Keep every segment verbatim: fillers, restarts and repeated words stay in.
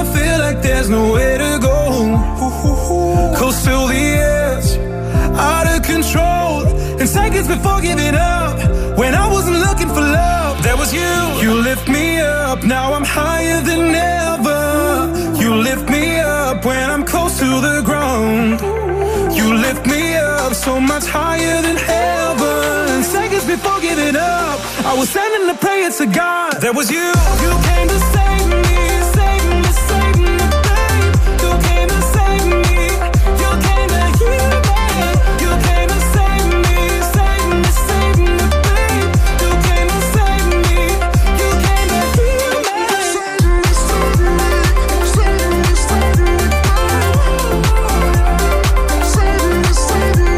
I feel like there's nowhere to go. Close to the edge, out of control. And seconds before giving up, when I wasn't looking for love, there was you. You lift me up, now I'm higher than ever. You lift me up when I'm close to the ground. You lift me up so much higher than heaven. Seconds before giving up, I was sending a prayer to God. There was you. You came to save me, save me, save me, babe. You came to save me. You came to heal me. You came to save me, save me, save me, babe. You came to save me. You came to heal me. Save me, save me, save me, save me, save me, save me,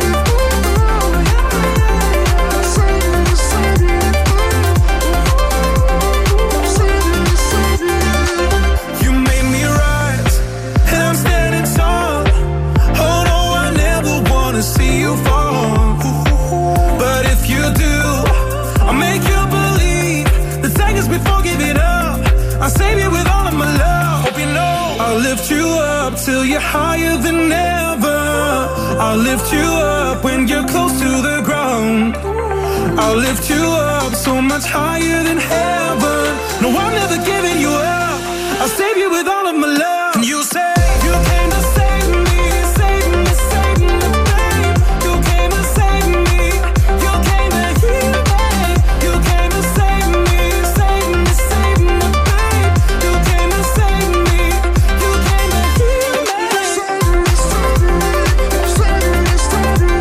You made me rise, and I'm standing tall. Oh no, I never wanna see you fall. But if you do, I'll make you believe. The seconds before giving up, I'll save you with all of my love. Hope you know I'll lift you up till you're higher than ever. I'll lift you up when you're close to the ground. I'll lift you up so much higher than heaven. No, I'm never giving you up. I'll save you with all of my love. And you say you came to save me, save me, save me, babe. You came to save me. You came to heal me. You came to save me, save me, save me, babe. You came to save me. You came to heal me. Save me, save me, save me, save me,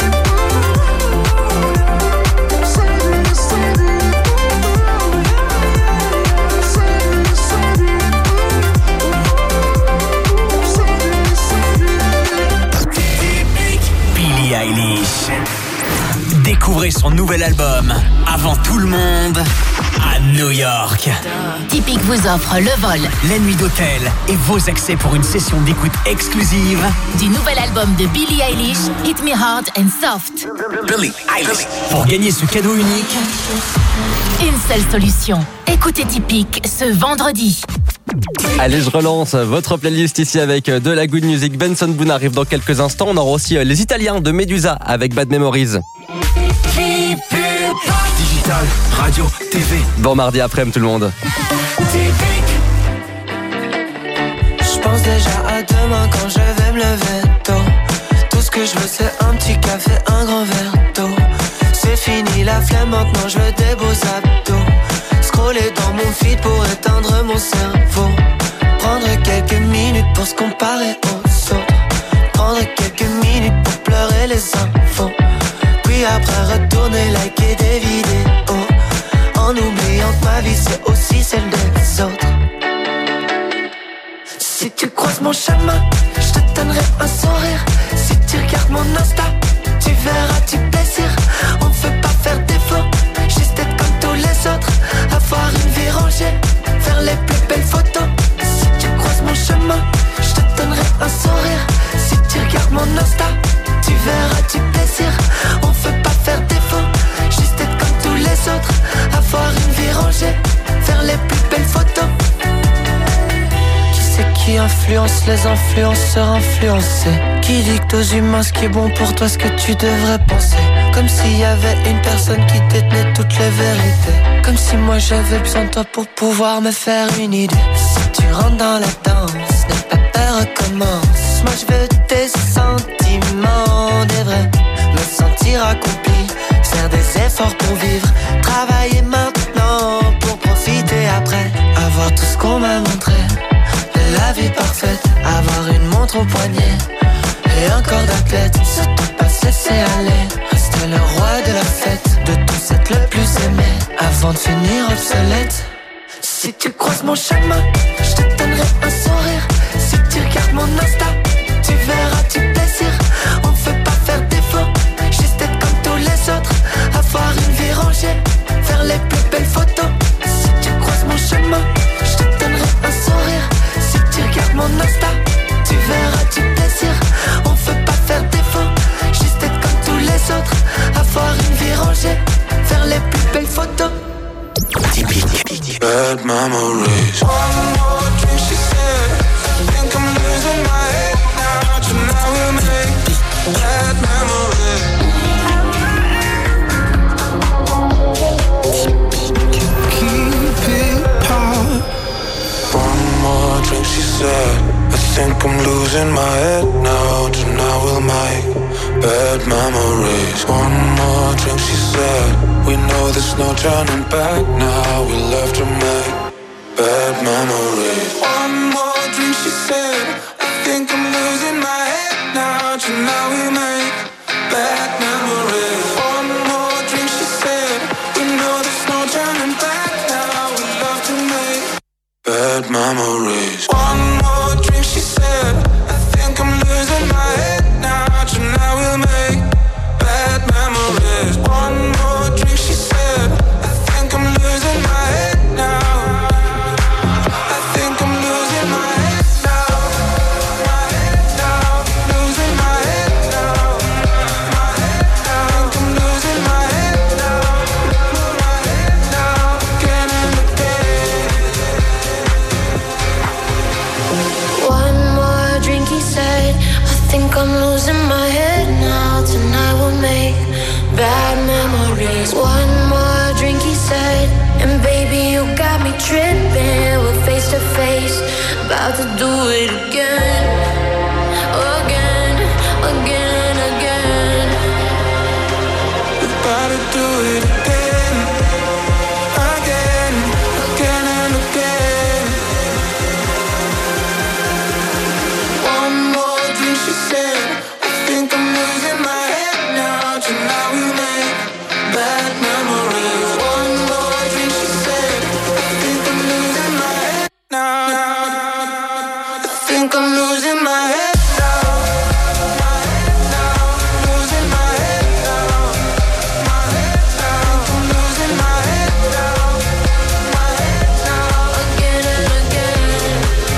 save me, save me, Billie Eilish. Découvrez son nouvel album avant tout le monde à New York. Tipeee vous offre le vol, La nuit d'hôtel et vos accès pour une session d'écoute exclusive du nouvel album de Billie Eilish, Hit Me Hard and Soft. Billie Eilish. Pour gagner ce cadeau unique, Une seule solution. Écoutez Tipeee ce vendredi. Allez, je relance votre playlist ici avec de la good music. Benson Boone arrive dans quelques instants. On aura aussi les Italiens de Medusa avec Bad Memories. digital, radio, T V. Bon mardi après-midi tout le monde. Je pense déjà à demain quand je vais me lever tôt. Tout ce que je veux c'est un petit café, un grand verre d'eau. C'est fini la flemme, maintenant je veux des beaux abdos. Scroller dans mon feed pour éteindre mon cerveau. Prendre quelques minutes pour se comparer aux autres. Prendre quelques minutes pour pleurer les infos. Puis après retourner liker des vidéos. En oubliant que ma vie c'est aussi celle des autres. Si tu croises mon chemin, je te donnerai un sourire. Si tu regardes mon Insta, tu verras du plaisir. On ne veut pas faire défaut, juste être comme tous les autres. Avoir une vie rangée, faire les plus belles photos. Si tu croises mon chemin, je te donnerai un sourire. Si tu regardes mon Insta, tu verras du plaisir. On ne veut pas faire défaut, juste être comme tous les autres. Avoir une vie rangée, faire les plus belles photos. C'est qui influence les influenceurs influencés. Qui dicte aux humains ce qui est bon pour toi, ce que tu devrais penser. Comme s'il y avait une personne qui détenait toutes les vérités. Comme si moi j'avais besoin de toi pour pouvoir me faire une idée. Si tu rentres dans la danse, n'aie pas peur, recommence. Moi je veux tes sentiments, des vrais. Me sentir accompli, faire des efforts pour vivre. Travailler maintenant pour profiter après. Avoir tout ce qu'on m'a montré. La vie parfaite, avoir une montre au poignet et un corps d'athlète, surtout pas se laisser aller. Rester le roi de la fête, de tous être le plus aimé, avant de finir obsolète. Si tu croises mon chemin, je te donnerai un sourire. Si tu regardes mon Insta, tu verras du plaisir. On ne veut pas faire défaut, juste être comme tous les autres. Avoir une vie rangée, faire les plus belles photos. Si tu croises mon chemin, je te donnerai un sourire. Si tu regardes mon Insta, tu verras du plaisir. On veut pas faire défaut, juste être comme tous les autres. Avoir une vie rangée, faire les plus belles photos. Bad memories. One more drink, she said. she said, I think I'm losing my head now. Tonight we'll make bad memories. One more drink, she said, we know there's no turning back now. We love to make bad memories. One more drink, she said, I think I'm losing my head now. Tonight we make bad memories. One more drink, she said, we know there's no turning back now. We love to make bad memories. One more drink, she said, I think I'm losing my head now. Tonight we'll make bad memories. One more drink, she said, I think I'm losing my head now. I think I'm losing my head now. My head now, losing my head now. My head now, I think I'm losing my head now. My head now, again and again. One more drink, he said, I think I'm losing my head now. Tonight we'll make bad memories. One more drink, he said, and baby, you got me tripping. We're face to face, about to do it again. Again, again, again. We're about to do it again. Again, again and again. One more drink, she said, I think I'm losing my head now. Tonight we make bad memories. One more drink, she said, I think I'm losing my head now. I think I'm losing my head now. My head now, losing my head now. My head now, I'm losing my head now. My head now, Again and again.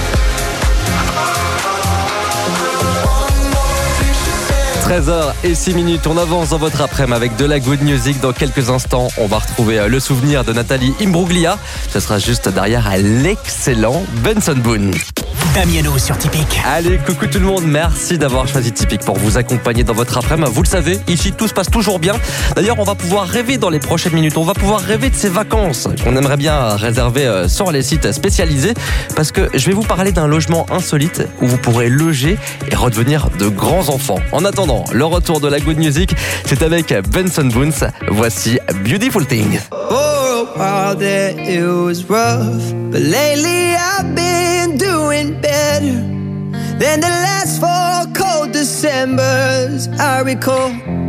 one more drink, she said. treize heures et six minutes, on avance dans votre après-midi avec de la good music. Dans quelques instants, on va retrouver euh, le souvenir de Nathalie Imbruglia. Ce sera juste derrière à l'excellent Benson Boone. Damiano sur Typique. Allez, coucou tout le monde, merci d'avoir choisi Typique pour vous accompagner dans votre après-midi. Vous le savez, ici tout se passe toujours bien. D'ailleurs, on va pouvoir rêver dans les prochaines minutes. On va pouvoir rêver de ces vacances qu'on aimerait bien réserver euh, sur les sites spécialisés. Parce que je vais vous parler d'un logement insolite où vous pourrez loger et redevenir de grands enfants. En attendant, le retour de la good music, c'est avec Benson Boone. Voici Beautiful Thing. For a while there it was rough, but lately I've been doing better than the last four cold Decembers I recall.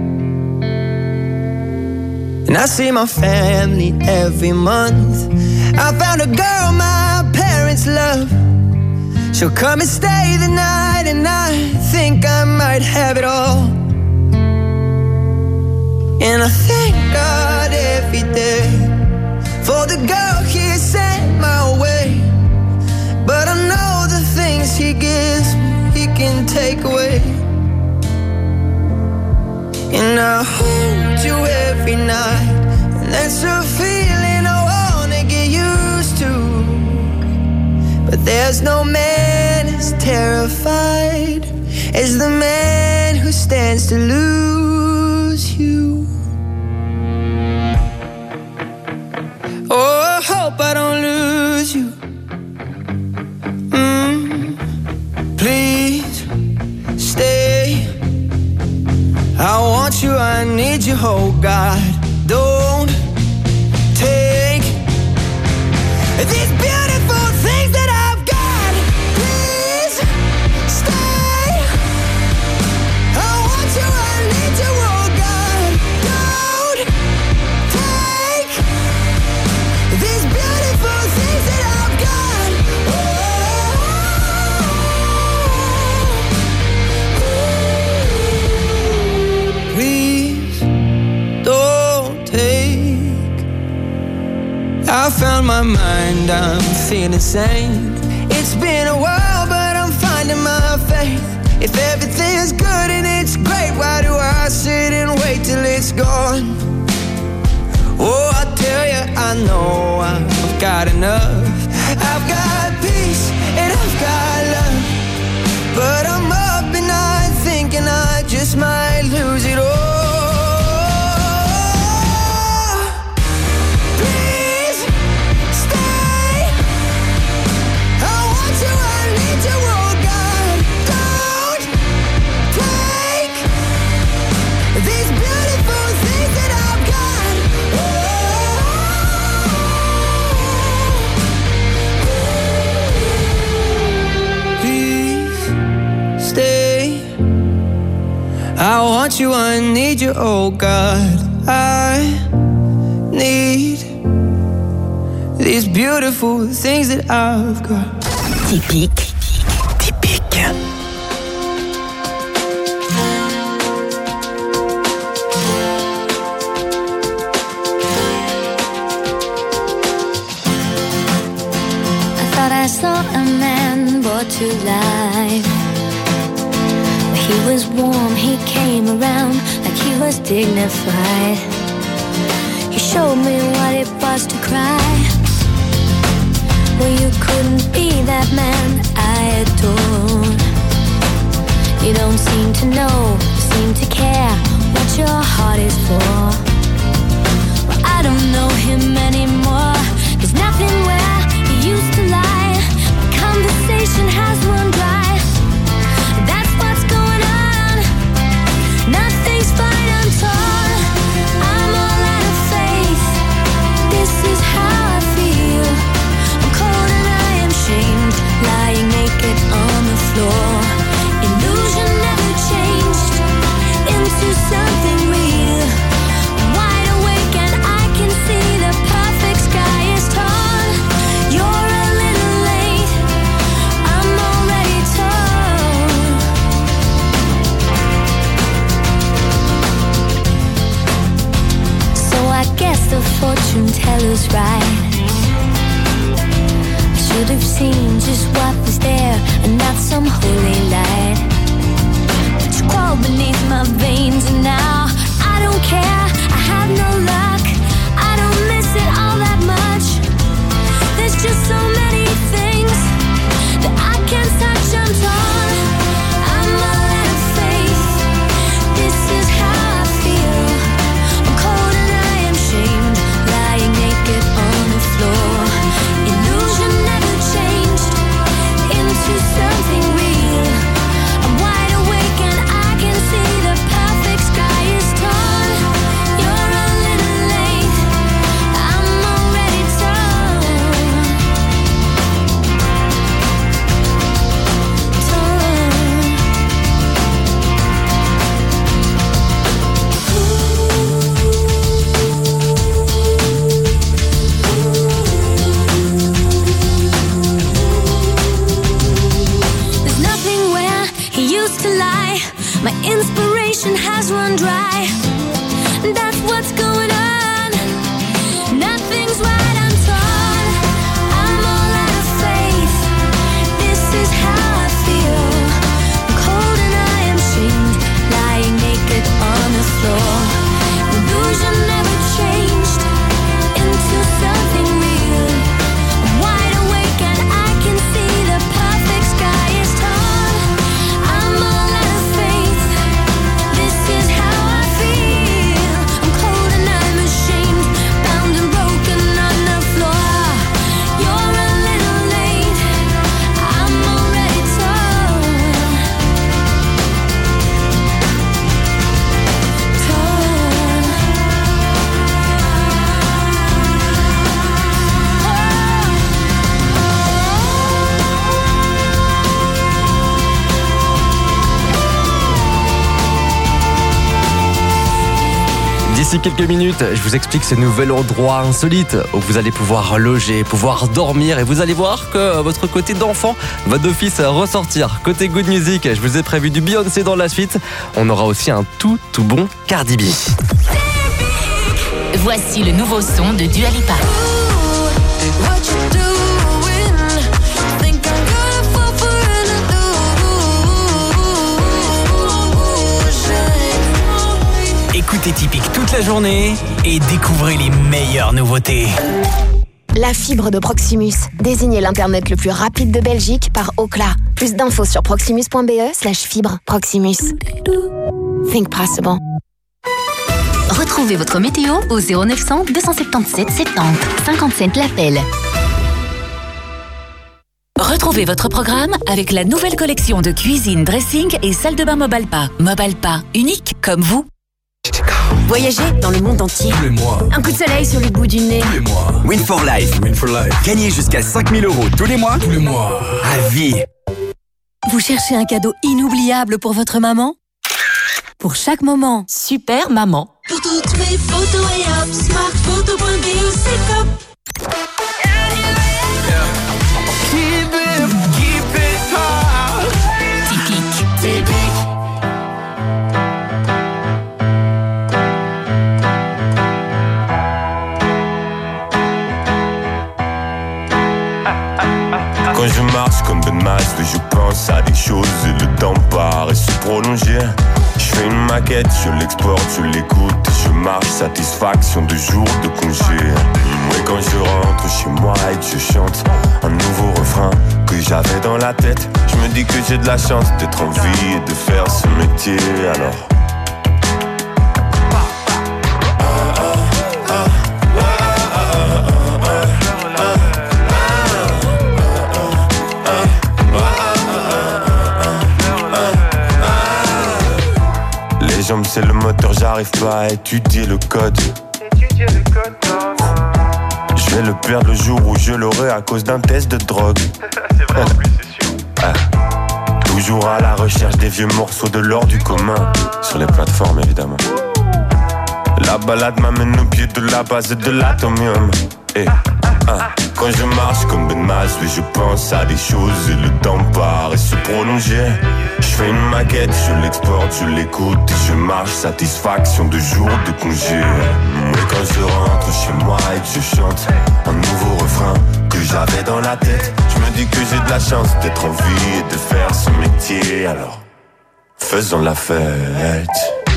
And I see my family every month. I found a girl my parents love. She'll come and stay the night, and I think I might have it all. And I thank God every day for the girl He sent my way. But I know the things He gives me, He can take away. And I hold you every night, and that's a feeling I wanna get used to. But there's no man as terrified as the man who stands to lose you. Oh, I hope I don't lose you. Mm, please stay. I want you, I need you, oh God. Don't take these beautiful things that I've got. Please stay. I want you, I need you, oh God. Don't take these beautiful things that I've got. Oh, please don't take. I found my mind, I'm feeling sane. It's been a while, but I'm finding my faith. If everything's good and it's great, why do I sit and wait till it's gone? Oh, I tell you, I know I've got enough. I've got peace and I've got love, but I'm up at night thinking I just might lose it all. Please stay. I want you, I need I want you, I need you, oh God. I need these beautiful things that I've got. Typique, typique. I thought I saw a man brought to life. He was warm, he came around like he was dignified. He showed me what it was to cry. Well, you couldn't be that man I adored. You don't seem to know, seem to care what your heart is for. Well, I don't know him anymore. There's nothing where he used to lie. The conversation has run dry. That's what's going on. Nothing's fine, I'm torn. I'm all out of faith. This is how I feel. I'm cold and I am shamed, lying naked on the floor. Illusion never changed into something real. I'm wide awake and I can see the perfect sky is torn. You're a little late, I'm already torn. So I guess the fortune teller's right. I should have seen just what was there and not some holy light. But you crawl beneath my veins and now I don't care, I have no luck. I don't miss it all that much. There's just so many things that I can't touch, I'm torn. I'm all out of faith. This is how I feel. I'm cold and I am shamed, lying naked on the floor. Illusion never changed into something real. I'm wide awake and I can see the perfect sky is torn. You're a little late, I'm already torn. There's nothing where he used to lie. My inspiration has run dry. That's what's going on. Nothing's right, I'm torn. I'm all out of faith. This is how I feel. I'm cold and I am shamed, lying naked on the floor. Illusion never changed into something real. I'm wide awake and I can see the perfect sky is torn. I'm all out of faith. This is how I feel. I'm cold and I'm ashamed, bound and broken on the floor. You're a little late, I'm already torn. D'ici quelques minutes, je vous explique ce nouvel endroit insolite où vous allez pouvoir loger, pouvoir dormir et vous allez voir que votre côté d'enfant va d'office ressortir. Côté Good Music, je vous ai prévu du Beyoncé dans la suite. On aura aussi un tout tout bon Cardi B. Voici le nouveau son de Dua Lipa. What you doing? Think I'm gonna fall for an illusion. Écoutez Typique toute la journée et découvrez les meilleures nouveautés. La fibre de Proximus. Désignez l'Internet le plus rapide de Belgique par Ookla. Plus d'infos sur proximus.be slash fibre. Proximus. Think possible. Retrouvez votre météo au zéro neuf cent deux cent soixante-dix-sept soixante, cinquante-sept l'appel. Retrouvez votre programme avec la nouvelle collection de cuisine, dressing et salle de bain Mobalpa. Mobalpa, unique comme vous. Voyager dans le monde entier. Tous les mois. Un coup de soleil sur le bout du nez. Tous les mois. Win for Life. Win for Life. Gagnez jusqu'à cinq mille euros tous les mois. Tous les mois. À vie. Vous cherchez un cadeau inoubliable pour votre maman ? pour chaque moment. Super maman. Pour toutes mes photos et hop, smartphoto point b e, c'est top. Keep it, keep it hard. Typique. Typique. Quand je marche comme Ben Masque, je pense à des choses et le temps paraît se prolonger. Je fais une maquette, je l'exporte, je l'écoute et je marche, satisfaction de jour de congé. Et quand je rentre chez moi et que je chante un nouveau refrain que j'avais dans la tête, je me dis que j'ai de la chance d'être en vie et de faire ce métier alors. Les jambes c'est le moteur, j'arrive pas à étudier le code. Je vais le perdre le jour où je l'aurai à cause d'un test de drogue. C'est vrai en plus, c'est sûr. Ah. Toujours à la recherche des vieux morceaux de l'or du commun. Sur les plateformes évidemment. La balade m'amène au pied de la base de l'atomium. Et ah. Quand je marche comme Ben Masque, je pense à des choses et le temps paraît se prolonger. Je fais une maquette, je l'exporte, je l'écoute et je marche, satisfaction de jour de congé. Et quand je rentre chez moi et que je chante un nouveau refrain que j'avais dans la tête, je me dis que j'ai de la chance d'être en vie et de faire ce métier. Alors, faisons la fête.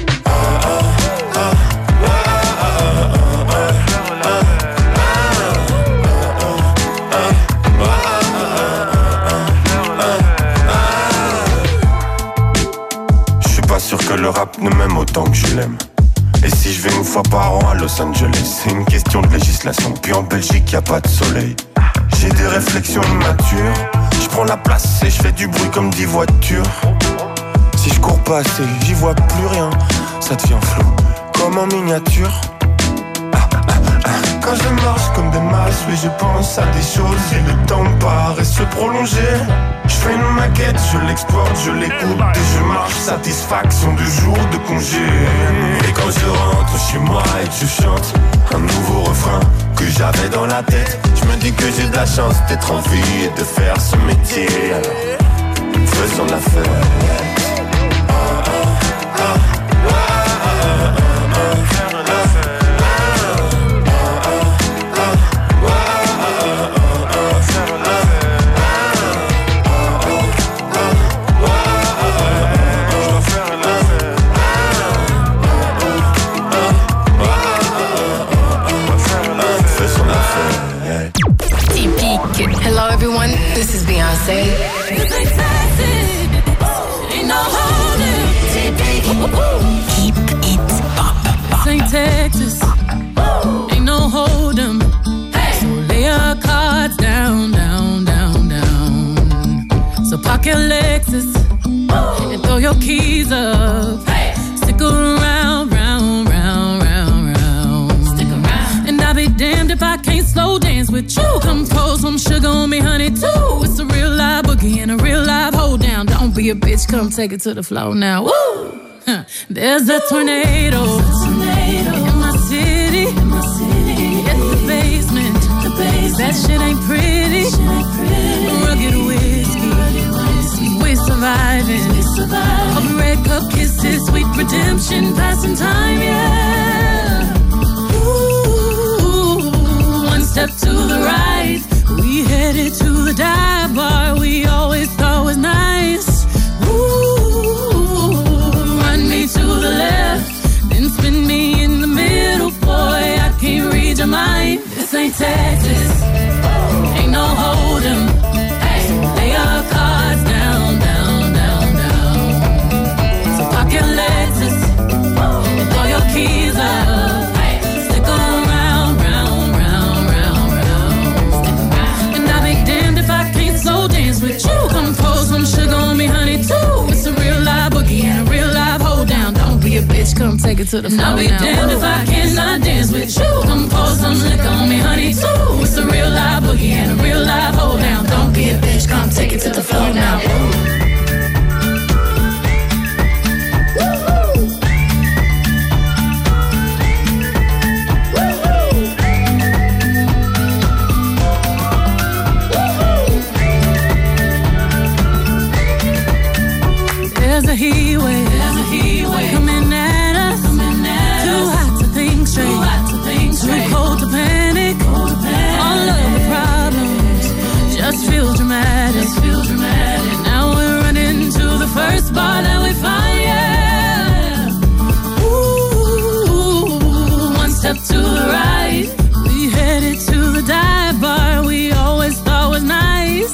Sûr que le rap ne m'aime autant que je l'aime. Et si je vais une fois par an à Los Angeles, c'est une question de législation. Puis en Belgique y a pas de soleil. J'ai des réflexions immatures. Je prends la place et je fais du bruit comme dix voitures. Si je cours pas assez, j'y vois plus rien. Ça devient flou, comme en miniature. Ah, ah, ah. Quand je marche comme des masses, oui je pense à des choses et le temps paraît se prolonger. Je fais une maquette, je l'exporte, je l'écoute et je marche, satisfaction de jour de congé. Et quand je rentre chez moi et que je chante un nouveau refrain que j'avais dans la tête, je me dis que j'ai de la chance d'être en vie et de faire ce métier. Alors, faisons la fête. Hello everyone, this is Beyonce. Keep it pop. This ain't Texas, ain't no hold 'em. So lay your cards down, down, down, down. So park your Lexus and throw your keys up. Stick around, round, round, round, round. Stick around. And I'll be damned if I can't slow dance with you. Come pour some sugar on me, honey, too. It's a real live boogie and a real live hold down. Don't be a bitch, come take it to the floor now. Woo! Huh. There's a tornado, tornado in my city. In my city. It's the basement. The basement. That shit ain't pretty. Shit ain't pretty. Rugged whiskey. Rugged whiskey. We surviving. We surviving. All the red cup kisses, sweet redemption, passing time, yeah. Ooh, one step to the right, we headed to the dive bar we always thought was nice. Ooh, run me to the left, then spin me in the middle, boy, I can't read your mind. This ain't Texas, ain't no hold 'em. Hey, lay your cards down, down, down, down. So park your Lexus and throw your keys up. Hey, stick around, round, round, round, round. And I'll be damned if I can't slow dance with you. Come pour some sugar on me, honey, too. It's a real live boogie and a real live hold down. Don't be a bitch, come take it to the floor. I'll be now. Damned if I cannot dance with you. Come pour some liquor on me, honey, too. It's a real live boogie and a real live hold down. Don't be a bitch, come take it to the floor now. Ooh. There's a heat wave, there's a heat wave coming at us. Coming at Too us. hot to think straight, Too, hot to think straight. Too cold to panic. Cold to panic. All of the problems just feel dramatic. Just feel dramatic. Now we're running to the first bar that we find. Yeah. Ooh, one step to the right, we headed to the dive bar we always thought was nice.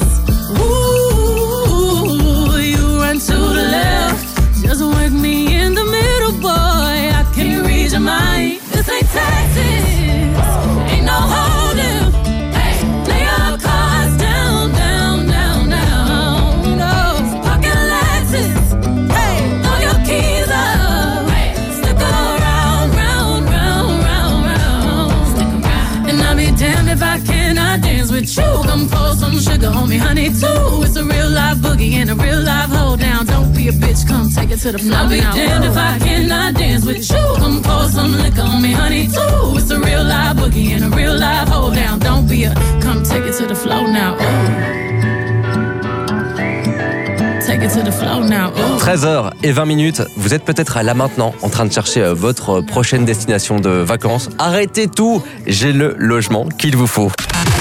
Ooh, you run to the left, just work me in the middle, boy. I can't read your mind. This ain't Texas, ain't no holding. Hey, lay your cards down, down, down, down. No, pocket Lexus. Hey, throw your keys up. Hey, stick around, round, round, round, round. Stick around. And I'll be damned if I cannot dance with you. Come pour some sugar on me, honey, too. It's a real life boogie and a real life hold down. Don't be a bitch, come take it to the floor. I'll be damned if I cannot dance with you. Come pour some liquor on me, honey, too. It's a real life boogie and a real life hold down. Don't be a, come take it to the floor now. Ooh. Take it to the floor now. Ooh. treize heures vingt minutes, vous êtes peut-être là maintenant en train de chercher votre prochaine destination de vacances. Arrêtez tout, j'ai le logement qu'il vous faut.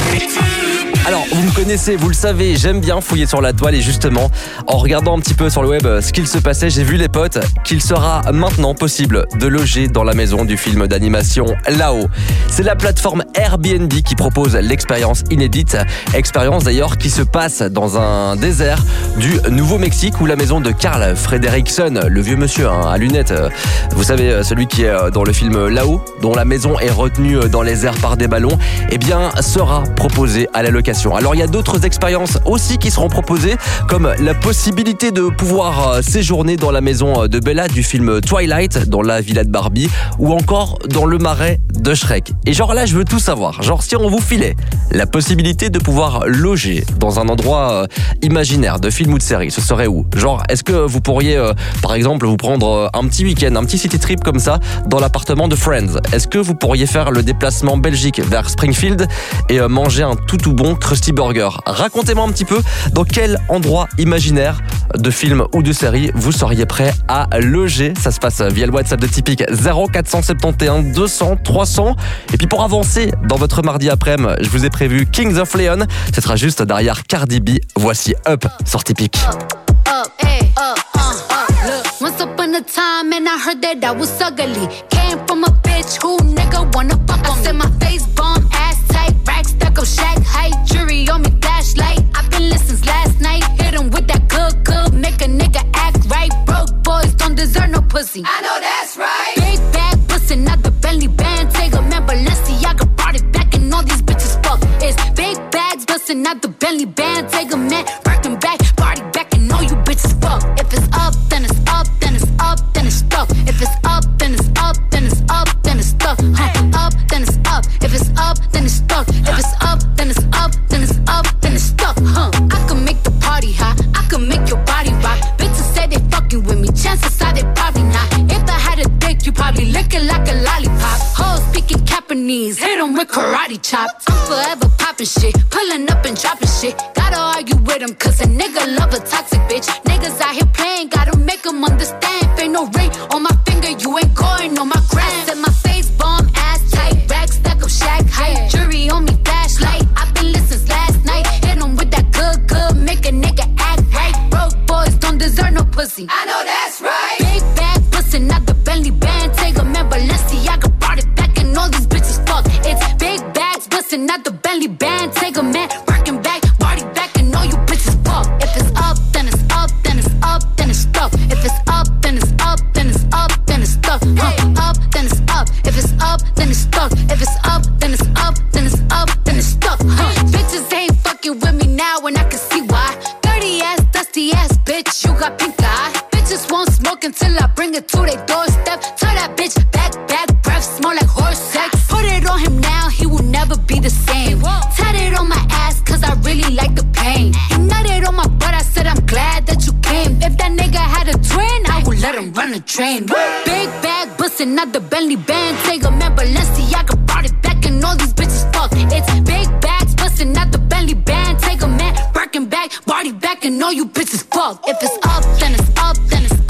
Alors, vous me connaissez, vous le savez, j'aime bien fouiller sur la toile et justement, en regardant un petit peu sur le web ce qu'il se passait, j'ai vu les potes qu'il sera maintenant possible de loger dans la maison du film d'animation Là-haut. C'est la plateforme Airbnb qui propose l'expérience inédite, expérience d'ailleurs qui se passe dans un désert du Nouveau-Mexique où la maison de Carl Fredricksen, le vieux monsieur hein, à lunettes, vous savez, celui qui est dans le film Là-haut, dont la maison est retenue dans les airs par des ballons, eh bien, sera proposée à la location. Alors il y a d'autres expériences aussi qui seront proposées comme la possibilité de pouvoir séjourner dans la maison de Bella du film Twilight, dans la villa de Barbie ou encore dans le marais de Shrek. Et genre là je veux tout savoir, genre si on vous filait la possibilité de pouvoir loger dans un endroit imaginaire de film ou de série, ce serait où? Genre est-ce que vous pourriez euh, par exemple vous prendre un petit week-end, un petit city trip comme ça dans l'appartement de Friends? Est-ce que vous pourriez faire le déplacement Belgique vers Springfield et euh, manger un tout tout bon Krusty Burger? Racontez-moi un petit peu dans quel endroit imaginaire de film ou de série vous seriez prêt à loger. Ça se passe via le WhatsApp de Typique zéro quatre cent soixante-onze deux cents trois cents. Et puis pour avancer dans votre mardi après-midi, je vous ai prévu Kings of Leon. Ce sera juste derrière Cardi B. Voici Up sur Typique. Up, hey, up, uh, up, look. Once upon a time and I heard that I was ugly. Came from a bitch who nigga wanna fuck on me. I said my face bomb, ass tight, rack stack up shack height, jury on me flashlight. I've been listening since last night. Hit him with that good, good, make a nigga act right. Broke boys don't deserve no pussy. I know that's right. Big bag bustin' out the Bentley band. Take a man, Balenciaga brought it back and all these bitches fuck. It's big bags bustin' out the Bentley band. Take a man, working back, party back and all you bitches fuck. If it's up, then it's up, then it's up, then it's stuck. If it's up, then it's up, then it's up, then it's stuck. Huh. Up, then it's up. If it's up, then it's stuck. If it's up, then it's up, then it's up, then it's stuck. Huh. I can make the party hot. I can make your body rock. Bitches say they fucking with me. Chances are they probably not. If I had a dick, you probably lick it like a lollipop. Hoes speaking Japanese, hit them with karate chops. I'm forever popping shit, pulling up and dropping shit. Gotta argue with them, cause a nigga love a toxic bitch. Niggas out here playing, gotta make them understand. If ain't no ring on my finger, you ain't going on my gram. Set my face bomb, ass tight, rack stack up shack height, jury on me flashlight. I've been listening since last night. Hit them with that good, good, make a nigga act right. Broke boys don't deserve no pussy. I know that's right. Big bag bustin' out the Bentley band. Take a man, Balenciaga brought it back and all these bitches fuck. It's big bags bustin' out the Bentley band. Take a man, working back, party back and all you bitches fuck. If it's up, then it's up, then it's up, then it's stuck. If it's up, then it's up, then it's up, then it's stuck. Huh. Up, then it's up. If it's up, then it's stuck. If it's up, then it's up, then it's up, then it's stuck. Huh. Bitches ain't fucking with me now and I can see why. Dirty ass, dusty ass bitch, you got pink eye. Bitches won't smoke until I bring it to their doorstep. Tell that bitch back, back, breath smell like horse sex. Put it on him now, he will never be the same. Tat it on my ass, cause I really like the pain. He nutted on my butt, I said I'm glad that you came. If that nigga had a twin, I would let him run the train. Big bag, bustin' out the Bentley band. Take a man, Balenciaga brought it back and all these bitches fuck. It's big bags, bustin' out the Bentley band. Take a man, Birkin back, party back and all you bitches fuck. If it's up, then it's up, then it's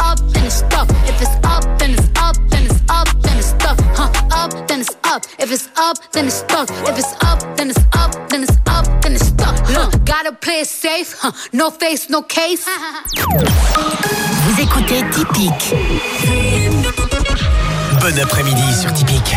then it's stuck. If it's up, then it's up, then it's up, then it's stuck. Huh. Gotta play it safe, huh. No face, no case. Vous écoutez Typique. Bon après-midi sur Typique.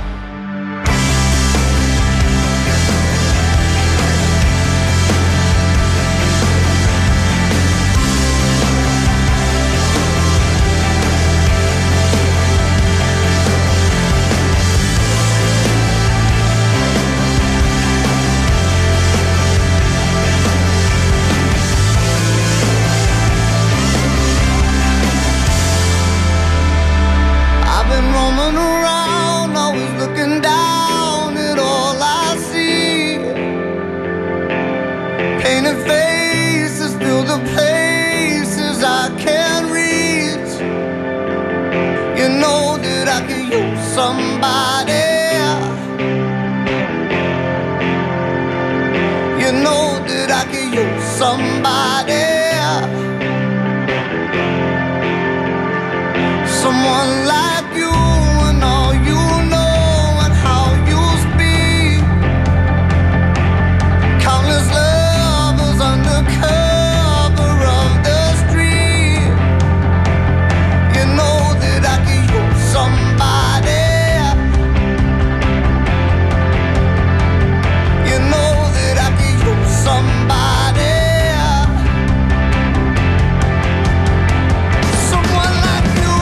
Somebody, you know that I could use somebody, someone like you and all you know and how you speak. Countless lovers under cover of the street. You know that I could use somebody. Somebody, someone like you.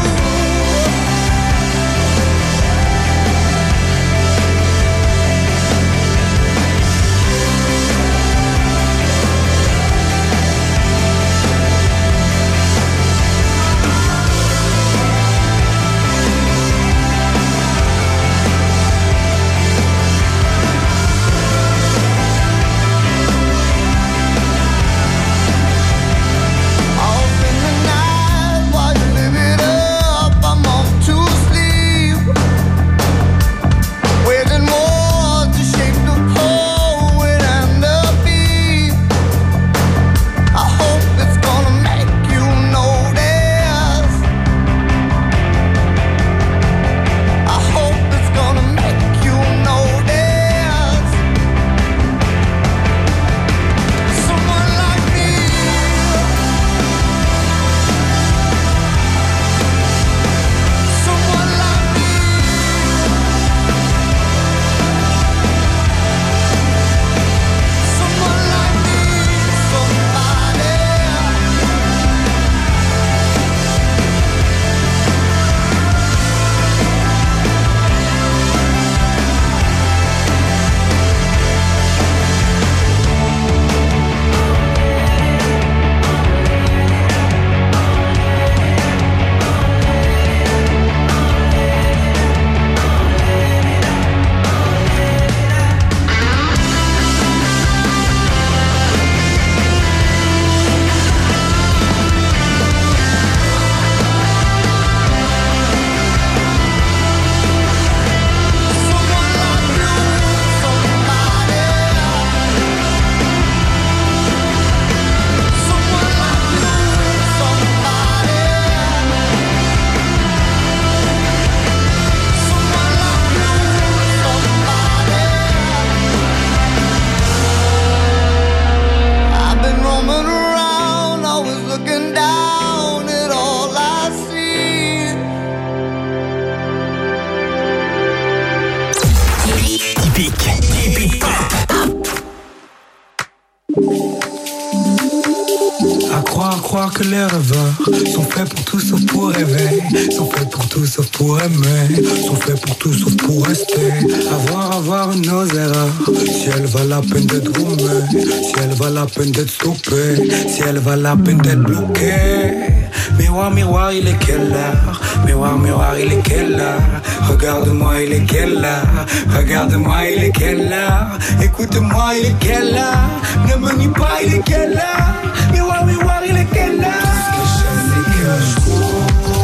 croire que les rêveurs sont faits pour tout sauf pour rêver, sont faits pour tout sauf pour aimer, sont faits pour tout sauf pour rester. Avoir, avoir nos erreurs, si elle va la peine d'être gommée, si elle va la peine d'être stoppée, si elle va la peine d'être bloquée. Miroir, miroir, il est quelle heure? Miroir, miroir, il est quelle heure? Regarde-moi, il est quelle heure? Regarde-moi, il est quelle heure? Écoute-moi, il est quelle heure? Ne me nie pas, il est quelle heure? Miroir, miroir, il est quelle heure? Tout ce que je sais, c'est que je cours.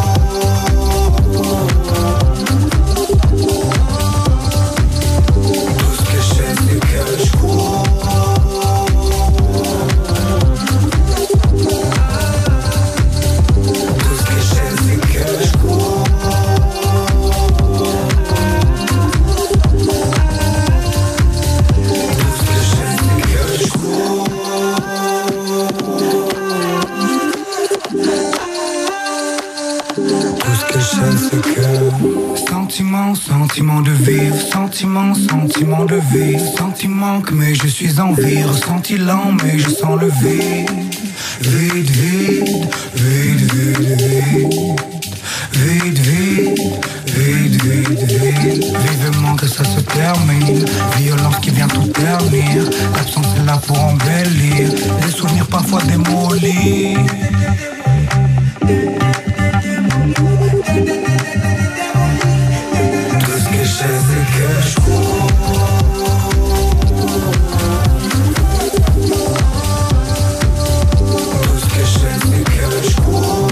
Tout ce que je sais, c'est que je cours. Tout ce que je sais c'est que sentiment, sentiment de vivre, sentiment, sentiment de vivre, sentiment que mais je suis en vie, ressenti lent mais je sens le vide, vide, vide, vide, vide, vide. Vite, vite, vite, vite, vite. Vivement que ça se termine. Violence qui vient tout ternir. L'absence est là pour embellir. Les souvenirs parfois démolis. Tout ce que je sais c'est que je cours. Tout ce que je sais c'est que je cours.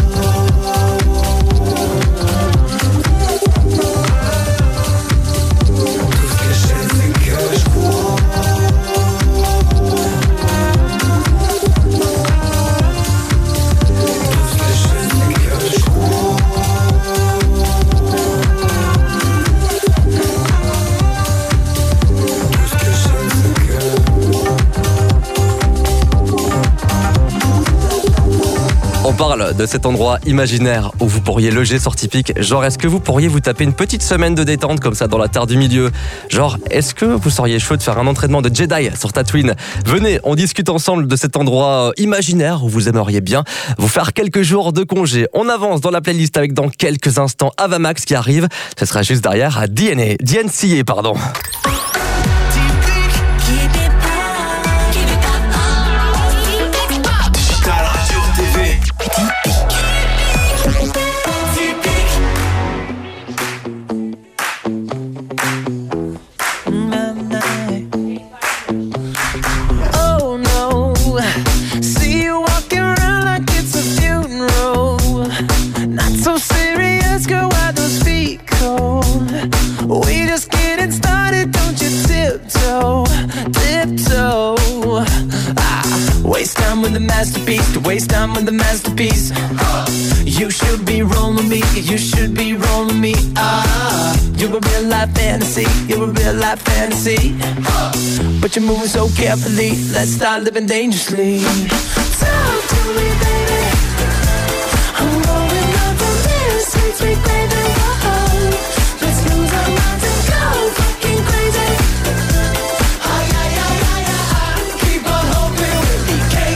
On parle de cet endroit imaginaire où vous pourriez loger sur Tipeee. Genre, est-ce que vous pourriez vous taper une petite semaine de détente comme ça dans la terre du milieu? Genre, est-ce que vous seriez chaud de faire un entraînement de Jedi sur Tatooine? Venez, on discute ensemble de cet endroit imaginaire où vous aimeriez bien vous faire quelques jours de congé. On avance dans la playlist avec dans quelques instants Avamax qui arrive. Ce sera juste derrière à D N A, D N C A, pardon. With the masterpiece, to waste time with the masterpiece. You should be rolling me, you should be rolling me. Ah, you're a real life fantasy, you're a real life fantasy. But you're moving so carefully, let's start living dangerously. Talk to me, baby. I'm rolling up on this sweet, sweet baby. Whoa, let's lose our minds and go fucking crazy. Ay, ay, ay, ay, ay, keep on hoping we'll be cake.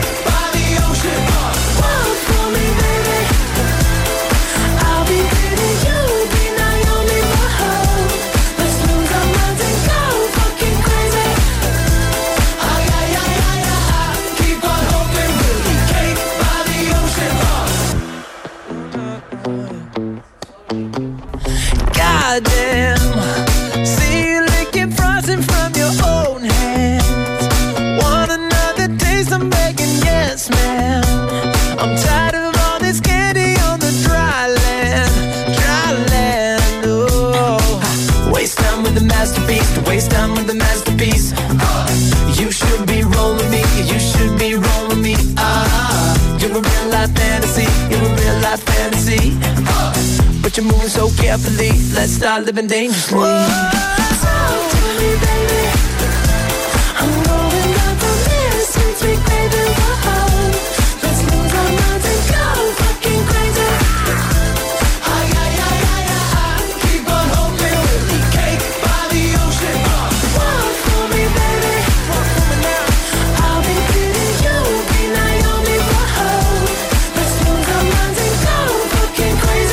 Goddamn, see you licking frosting from your own hands. Want another taste? I'm begging, yes, ma'am. I'm tired of all this candy on the dry land, dry land. Oh, waste time with the masterpiece, to waste time with the masterpiece. You should be rolling me, you should be rolling me. Ah, you're a real life fantasy, you're a real life fantasy. But you're moving so carefully, let's start living dangerously. Whoa, talk to me, baby. I'm rolling up on this sweet, sweet baby. Whoa, let's lose our minds and go fucking crazy. Ay, ay, ay, ay, ay, keep on hoping we'll be cake by the ocean. Walk for me, baby. Walk for me now. I'll be pretty, you'll be Naomi. Whoa, let's lose our minds and go fucking crazy.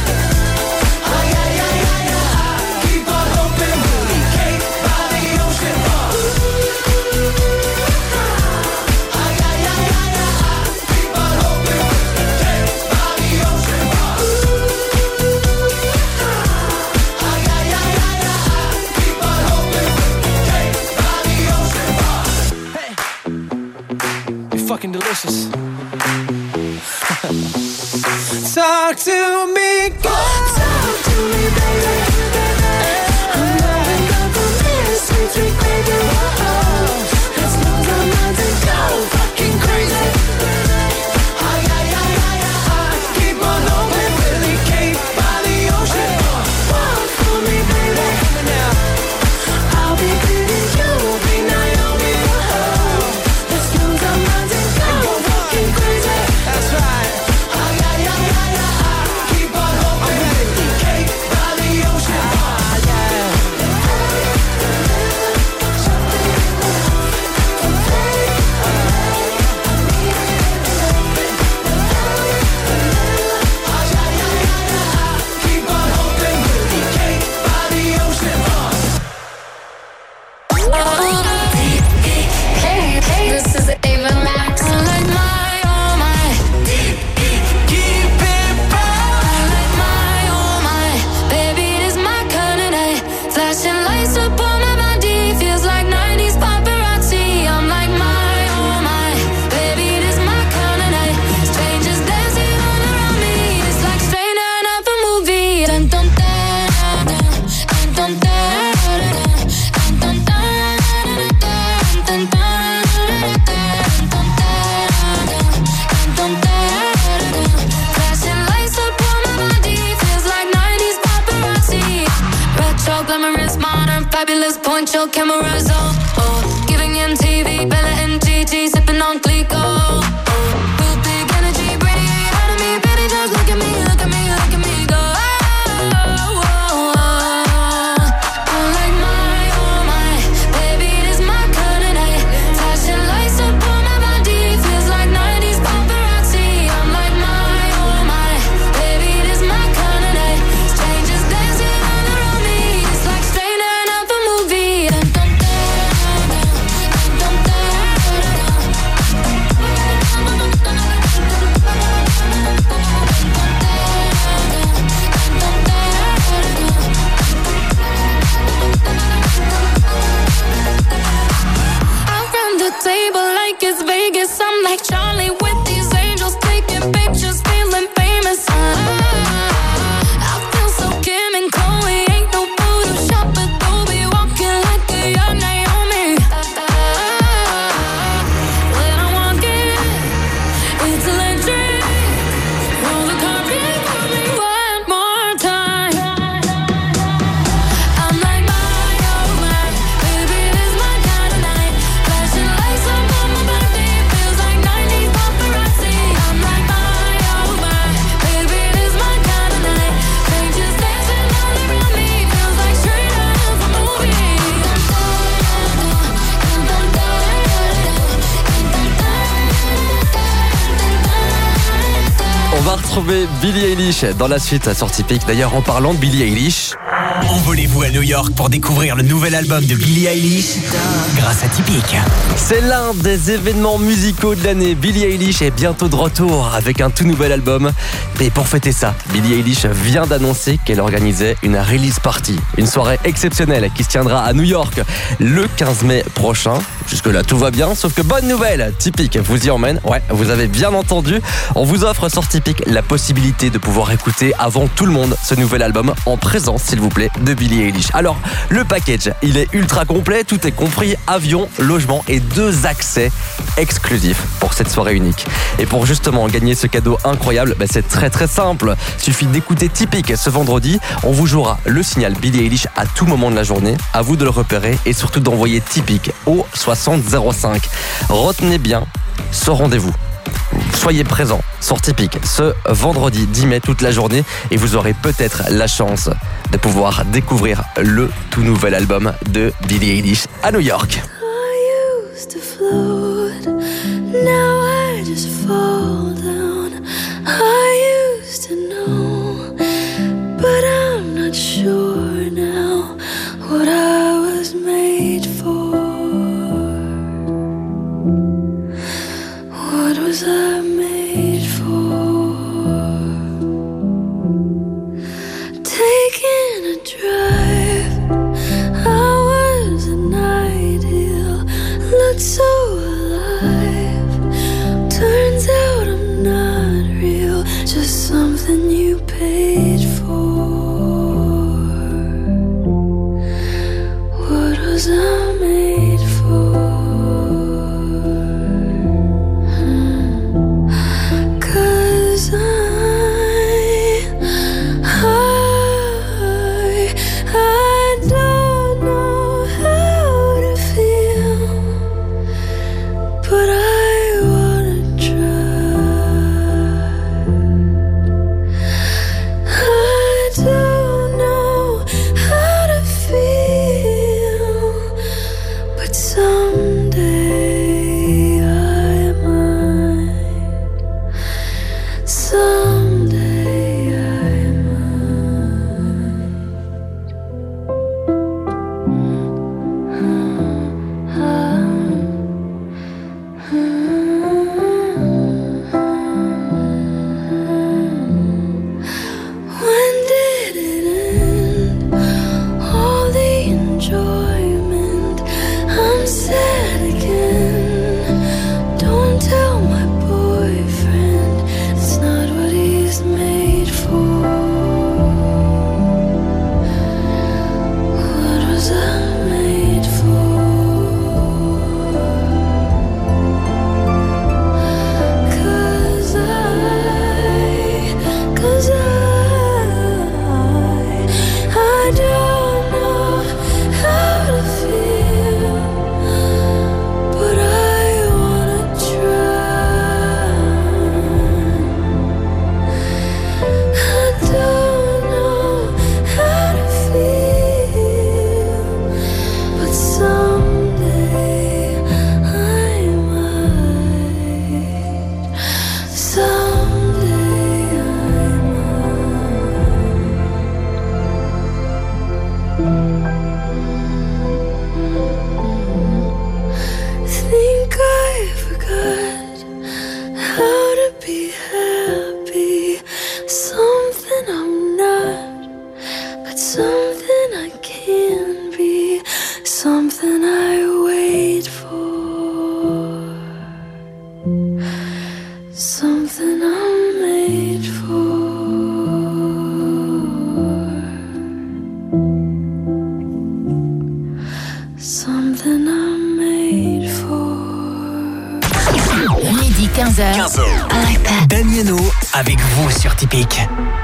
Fucking delicious. Talk to me, God. Talk to me, baby. I'm loving up on this sweet, sweet baby. Whoa, let's lose our minds and go fucking crazy. Ay, ay, ay, ay, ay, keep on hoping we'll be cake by the ocean. Walk for me, baby. I'll be pretty, you'll be Naomi. Whoa, let's lose our minds and go fucking crazy. That's right. Ay, ay, ay, ay, ay, keep on fabulous, point your cameras on. Oh, giving M T V, Bella and Gigi, sipping on Clico. Oh, real big energy, radiate out of me, baby, just look at me, look at me, look at me, go. Oh, oh, oh, oh. I'm like my, oh my, baby, this my kind of night. Flashing lights up on my body, feels like nineties paparazzi. I'm like my, oh my, baby, this my kind of night. Strangers dancing all around me, it's like straight out of a movie. Dun, dun, dun, dun, dun, dun, around the table like it's Vegas. I'm like Charlie with these angels taking pictures, feeling famous. I feel so Kim and Chloe, ain't no Photoshop, but they'll be walking like a young Naomi. When I walk in, it's electric. Roll the carpet for me one more time. I'm like my, oh my, baby, this my kind of night. Flashing lights up on my body, feels like nineties paparazzi. I'm like my, oh my, baby, this my kind of night. Strangers dancing all around me, feels like straight out of a movie. On va retrouver Billie Eilish dans la suite sur Typique. D'ailleurs, en parlant de Billie Eilish, Envolez-vous à New York pour découvrir le nouvel album de Billie Eilish grâce à Typique. c'est l'un des événements musicaux de l'année. Billie Eilish est bientôt de retour avec un tout nouvel album. Et pour fêter ça, Billie Eilish vient d'annoncer qu'elle organisait une release party. Une soirée exceptionnelle qui se tiendra à New York le quinze mai prochain. Jusque-là, tout va bien, sauf que bonne nouvelle, Typique vous y emmène. Ouais, vous avez bien entendu. On vous offre sur Typique la possibilité de pouvoir écouter avant tout le monde ce nouvel album en présence, s'il vous plaît, de Billie Eilish. Alors, le package, il est ultra complet, tout est compris, avion, logement et deux accès exclusifs pour cette soirée unique. Et pour justement gagner ce cadeau incroyable, bah c'est très très simple. Suffit d'écouter Typique ce vendredi. On vous jouera le signal Billie Eilish à tout moment de la journée. À vous de le repérer et surtout d'envoyer Typique au soixante zéro cinq. Retenez bien ce rendez-vous. Soyez présents sur Typique ce vendredi dix mai toute la journée et vous aurez peut-être la chance de pouvoir découvrir le tout nouvel album de Billie Eilish à New York. I used to float, now I just fall down. I used to know, but I'm not sure now what I was made for. What was I made for? Taking a drive, I was an ideal, looked so alive. Turns out I'm not real, just something you paid for. What was I made for? Don't tell my boyfriend, it's not what he quinze. Danieno avec vous sur Typique.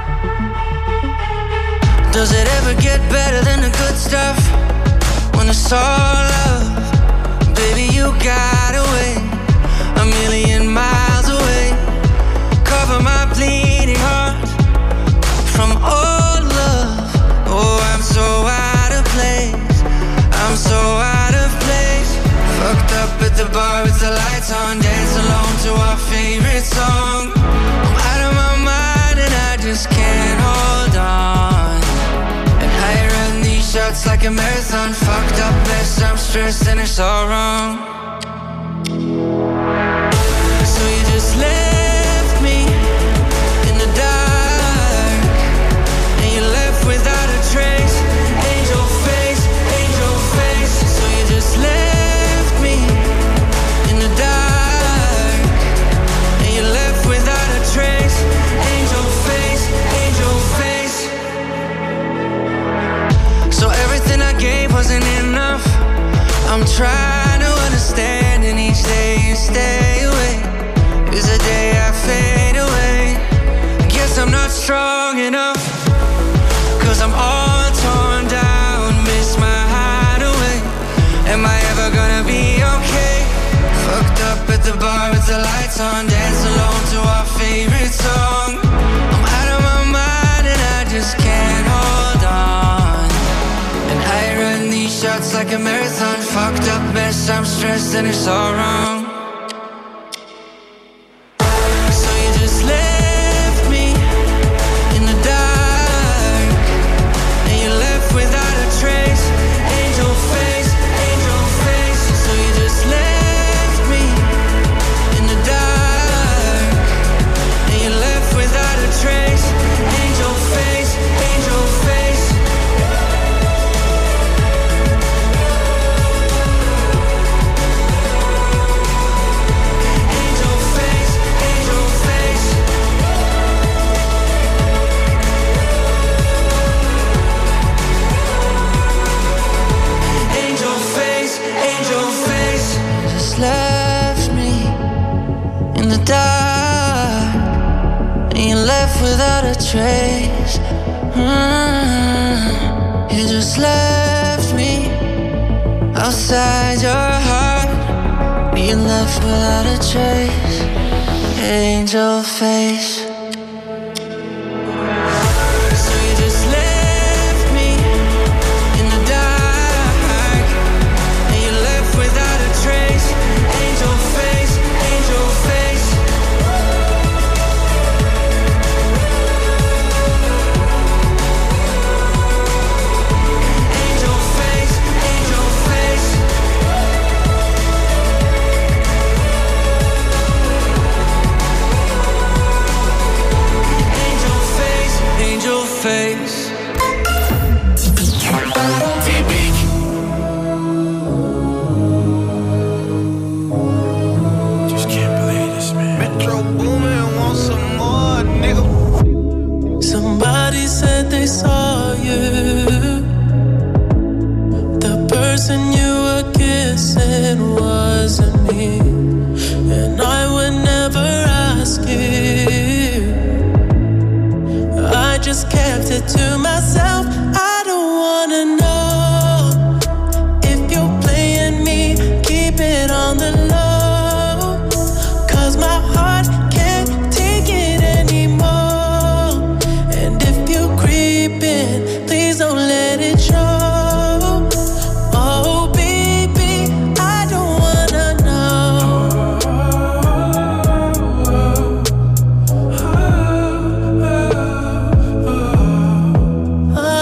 Does it ever get better than the good stuff? When it's all love, baby, you got away a million miles away. Cover my bleeding heart from all love. Oh, I'm so out of place. I'm so out of place. Fucked up at the bar with the lights on, dance alone to our favorite song. I'm out of my mind and I just can't hold on. I run these shots like a marathon. Fucked up mess, I'm stressed and it's all wrong. So you just left me in the dark, and you left without a trace. Angel face, angel face. So you just left me in the dark, and you left without a trace. Angel face, angel face. So everything I gave wasn't enough. I'm trying to understand, and each day you stay away is a day I fade away. Guess I'm not strong enough, cause I'm all torn down, miss my hideaway. Am I ever gonna be okay? Fucked up at the bar with the lights on, dance alone to our favorite song. I'm out of my mind and I just can't hold on. I run these shots like a marathon. Fucked up mess, I'm stressed and it's all wrong. So you just left me in the dark, and you left without a trace. Angel face, angel face. So you just left me in the dark, and you left without a trace. Angel face, angel face. Left me in the dark, and you left without a trace. mm, You just left me outside your heart. You left without a trace. Angel face. So you just left me in the dark, and you left without a trace. Angel face, angel face. Angel face, angel face. Angel face, angel face. Typique. Somebody said they saw you. The person you were kissing wasn't me, and I would never ask you. I just kept it to myself. I don't wanna know if you're playing me. Keep it on the low, cause my heart can't take it anymore. Please don't let it show. Oh, baby, I don't wanna know. I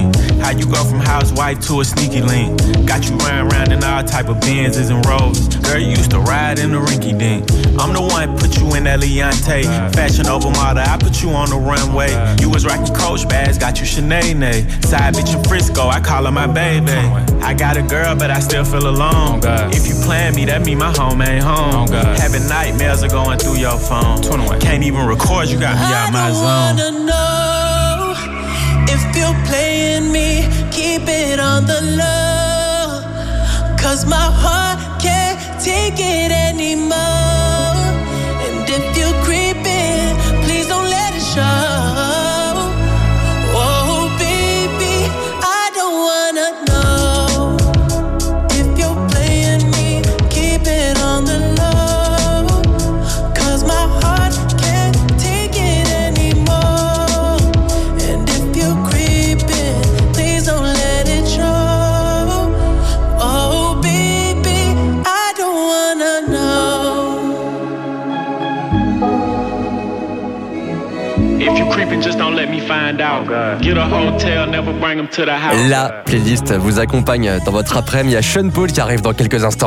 link. How you go from housewife to a sneaky link. Got you riding around in all type of Benzes and Rolls. Girl, you used to ride in the rinky dink. I'm the one put you in that Leontay. Fashion over model, I put you on the runway. You was rocking Coach bags, got you Sinead. Side bitch in Frisco, I call her my baby. I got a girl, but I still feel alone. If you plan me, that mean my home ain't home. Having nightmares are going through your phone. Can't even record, you got me out my zone. I wanna know if you're playing me, keep it on the low. Cause my heart can't take it anymore. And if you're creeping, please don't let it show. Oh baby, I don't wanna know if you're playing me, keep it on the low. Cause my heart can't take it anymore. And if you're creeping, please don't let it show. Oh baby, I don't wanna know. If you creeping, just don't let me find out. Get a hotel, never bring them to the house. La playlist vous accompagne dans votre après-midi. Il y a Sean Paul qui arrive dans quelques instants.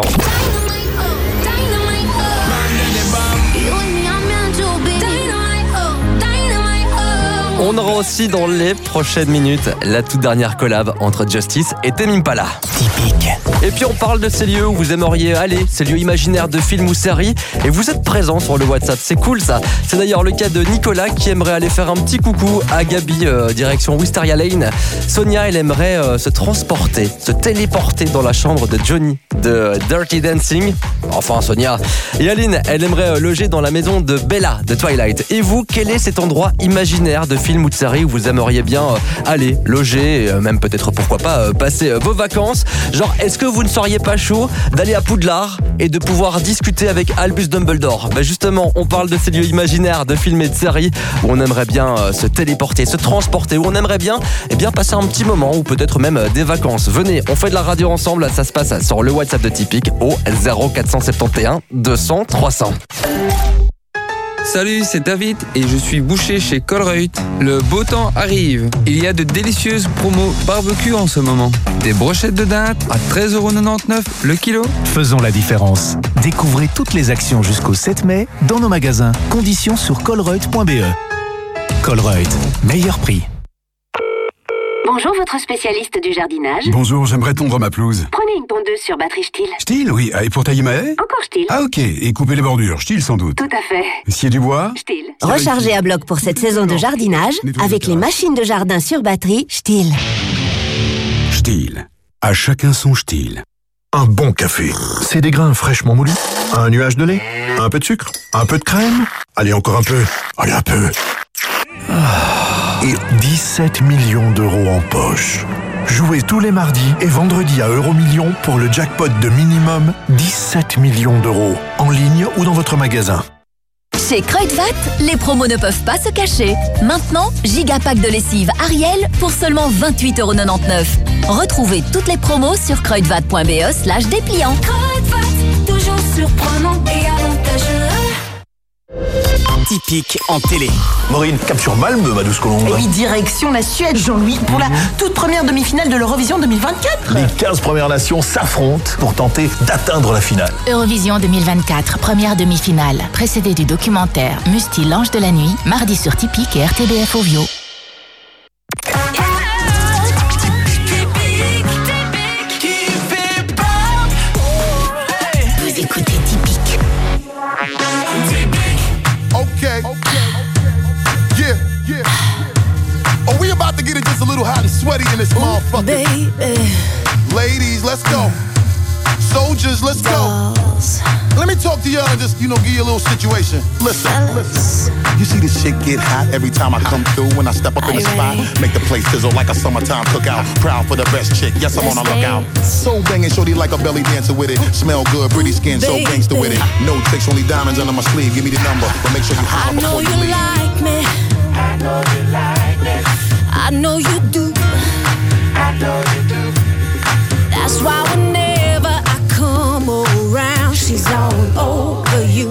On aura aussi dans les prochaines minutes la toute dernière collab entre Justice et Tame Impala. Typique. Et puis on parle de ces lieux où vous aimeriez aller, ces lieux imaginaires de films ou séries, et vous êtes présents sur le WhatsApp. C'est cool ça. C'est d'ailleurs le cas de Nicolas qui aimerait aller faire un petit coucou à Gabi, euh, direction Wisteria Lane. Sonia, elle aimerait euh, se transporter, se téléporter dans la chambre de Johnny de Dirty Dancing. Enfin Sonia. Et Aline, elle aimerait euh, loger dans la maison de Bella de Twilight. Et vous, quel est cet endroit imaginaire de film ou de série où vous aimeriez bien euh, aller, loger, et euh, même peut-être pourquoi pas euh, passer euh, vos vacances? Genre, est-ce que vous ne seriez pas chaud d'aller à Poudlard et de pouvoir discuter avec Albus Dumbledore? Ben justement, on parle de ces lieux imaginaires de films et de séries où on aimerait bien euh, se téléporter, se transporter, où on aimerait bien, eh bien passer un petit moment ou peut-être même euh, des vacances. Venez, on fait de la radio ensemble, ça se passe sur le WhatsApp de Typique au zéro quatre cent soixante et onze deux cents trois cents. Salut, c'est David et je suis boucher chez Colruyt. Le beau temps arrive. Il y a de délicieuses promos barbecue en ce moment. Des brochettes de dinde à treize euros quatre-vingt-dix-neuf le kilo. Faisons la différence. Découvrez toutes les actions jusqu'au sept mai dans nos magasins. Conditions sur colruyt point b e. Colruyt, meilleur prix. Bonjour, votre spécialiste du jardinage. Bonjour, j'aimerais tondre ma pelouse. Prenez une tondeuse sur batterie Stihl. Stihl, oui. Et pour tailler ma haie? Encore Stihl. Ah ok, et couper les bordures, Stihl sans doute. Tout à fait. Scier du bois? Stihl. Rechargez à bloc pour cette saison de jardinage avec les machines de jardin sur batterie Stihl. Stihl. À chacun son Stihl. Un bon café, c'est des grains fraîchement moulus, un nuage de lait, un peu de sucre, un peu de crème. Allez, encore un peu. Allez, un peu. Et dix-sept millions d'euros en poche. Jouez tous les mardis et vendredis à Euromillions pour le jackpot de minimum dix-sept millions d'euros, en ligne ou dans votre magasin. Chez Kruidvat, les promos ne peuvent pas se cacher. Maintenant, gigapack de lessive Ariel pour seulement vingt-huit euros quatre-vingt-dix-neuf. Retrouvez toutes les promos sur kruidvat point b e slash dépliant. Kruidvat, toujours surprenant et avantageux. Typique en télé. Maureen, cap sur Malmö, ma douce colombe. Et oui, direction la Suède, Jean-Louis, pour la toute première demi-finale de l'Eurovision deux mille vingt-quatre. Les quinze premières nations s'affrontent pour tenter d'atteindre la finale. Eurovision deux mille vingt-quatre, première demi-finale, précédée du documentaire Musti, l'ange de la nuit, mardi sur Typique et R T B F Ovio. Vous écoutez Typique. Okay. Yeah, yeah. Oh, we about to get it just a little hot and sweaty in this motherfucker. Baby. Ladies, let's go. Soldiers, let's go. Let me talk to y'all and just, you know, give you a little situation. Listen, listen. You see this shit get hot every time I come through. When I step up in the spot, make the place sizzle like a summertime cookout. Proud for the best chick, yes, I'm on a lookout. So banging, shorty like a belly dancer with it. Smell good, pretty skin, so gangster with it. No tricks, only diamonds under my sleeve. Give me the number, but make sure you holler before you leave. Like me. I know you like me. I know you do. I know you do. That's why whenever I come around, she's all over you.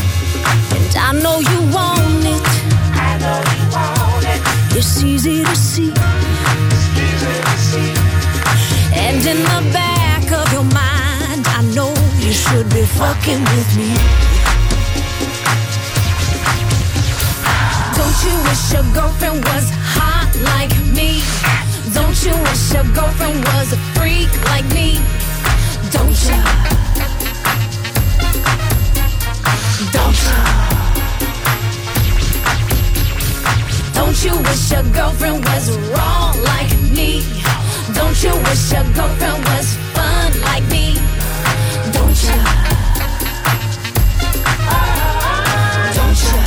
And I know you want it. I know you want it. It's easy to see. see. And in the back of your mind, I know you should be fucking with me. Don't you wish your girlfriend was hot like me? Don't you wish your girlfriend was a freak like me? Don't you? Don't you? Don't you wish your girlfriend was wrong like me? Don't you wish your girlfriend was fun like me? Don't you? Don't you?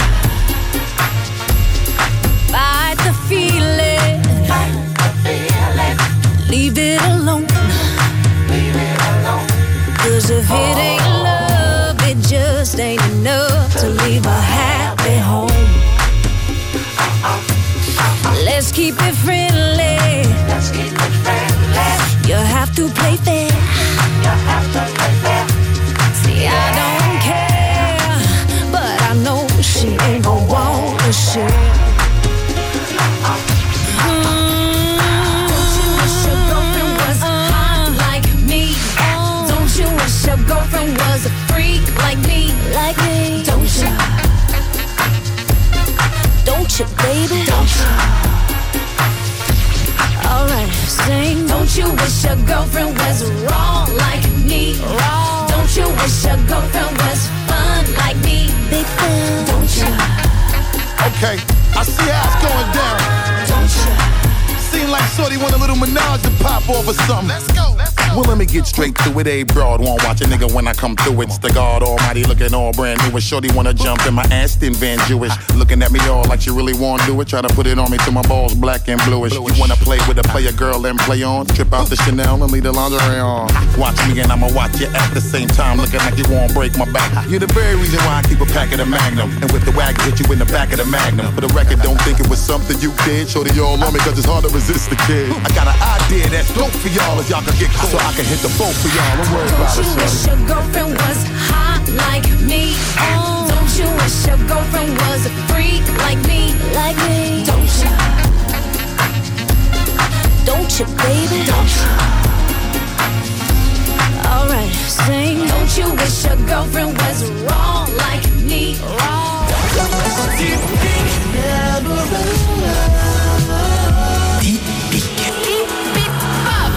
Fight the feeling. Fight the feeling. Leave it alone. Leave it alone. 'Cause if it ain't love, it just ain't enough to leave a happy home. Let's keep it friendly. Let's keep it friendly. You have to play fair. You have to play fair. See, I don't care, but I know she ain't gon' want to share. Don't you wish your girlfriend was hot like me? Don't you wish your girlfriend was a freak like me? Like me? Don't you? Don't you, baby? Don't you? Alright, sing. Don't you wish your girlfriend was wrong like me? Wrong. Don't you wish your girlfriend was fun like me? Big fan. Don't you? Okay, I see how it's going down. Don't you? Seem like Shorty want a little menage to pop off or something. Let's go, let's go. Well, let me get straight to it. A broad won't watch a nigga when I come through. It's the God Almighty looking all brand new. And Shorty wanna jump in my Aston Van Jewish. Looking at me all like she really wanna do it. Try to put it on me till my balls black and bluish. You wanna play with a player girl and play on? Trip out the Chanel and leave the lingerie on. Watch me and I'ma watch you at the same time. Looking like you won't break my back. You're the very reason why I keep a pack of the Magnum. And with the wag, hit you in the back of the Magnum. For the record, don't think it was something you did. Shorty all on me cause it's hard to resist the kid. I got an idea that's dope for y'all if y'all can get caught. So I can hit the boat for y'all. Don't worry about it, Don't you wish your girlfriend was hot like me? Oh. Don't you wish your girlfriend was a freak like me? Like me? Don't you? Don't you, baby? Don't you? Alright, sing. Don't you wish your girlfriend was wrong like me? Wrong. Deep, deep, never Deep, deep, deep, deep, up.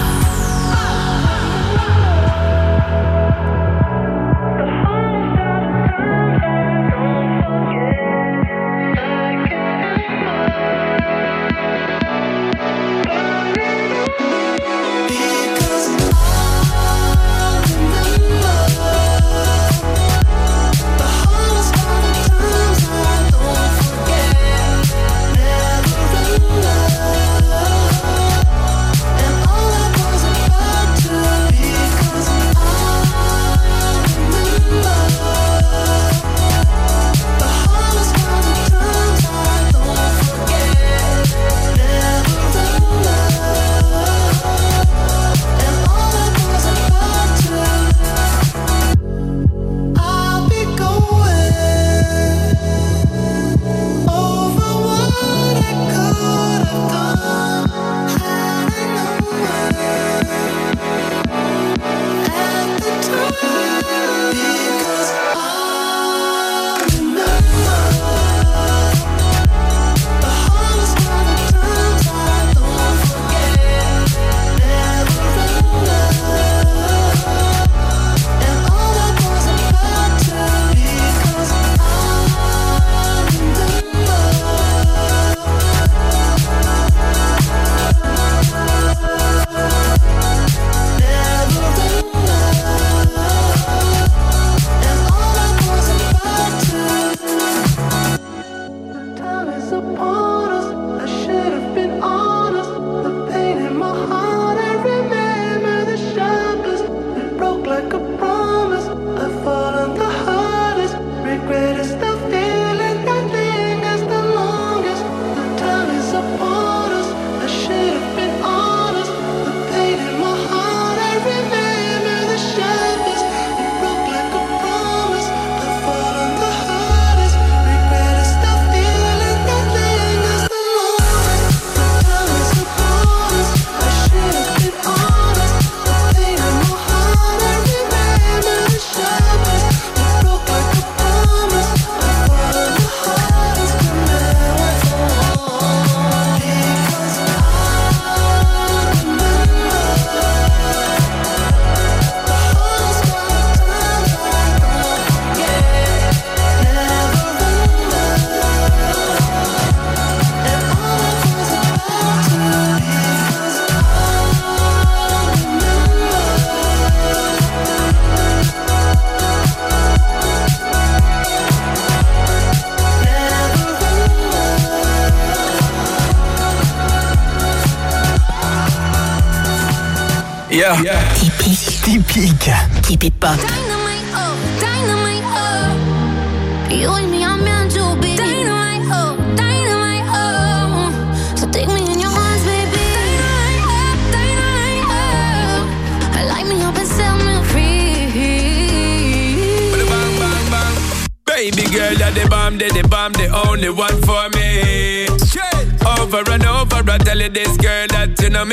Yeah. Typique. Typique. Keep it pop. Dynamite, oh, dynamite, oh. You and me are meant to be. Dynamite, oh, dynamite, oh. So take me in your arms, baby. Dynamite, oh, dynamite, oh. Light me up and set me free. Bang, bang, bang. Baby girl, you're the bomb, the, the bomb, the only one for me. Straight over and over, I tell you this girl that you know me.